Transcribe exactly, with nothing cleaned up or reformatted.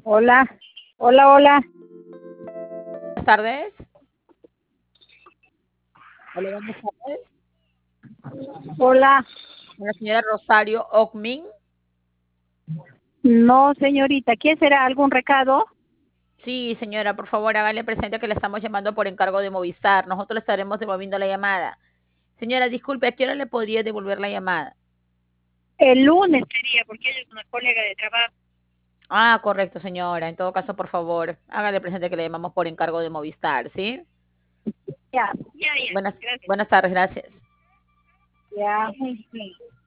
Hola, hola, hola. Buenas tardes. Hola, buenas tardes. Hola. La señora Rosario Ocmin. No, señorita, ¿quién será? ¿Algún recado? Sí, señora, por favor, hágale presente que le estamos llamando por encargo de Movistar. Nosotros le estaremos devolviendo la llamada. Señora, disculpe, ¿a qué hora le podría devolver la llamada? El lunes sería, porque ella es una colega de trabajo. Ah, correcto, señora. En todo caso, por favor, hágale presente que le llamamos por encargo de Movistar, ¿sí? Ya, ya, ya. Buenas, Gracias. buenas tardes, gracias. Ya.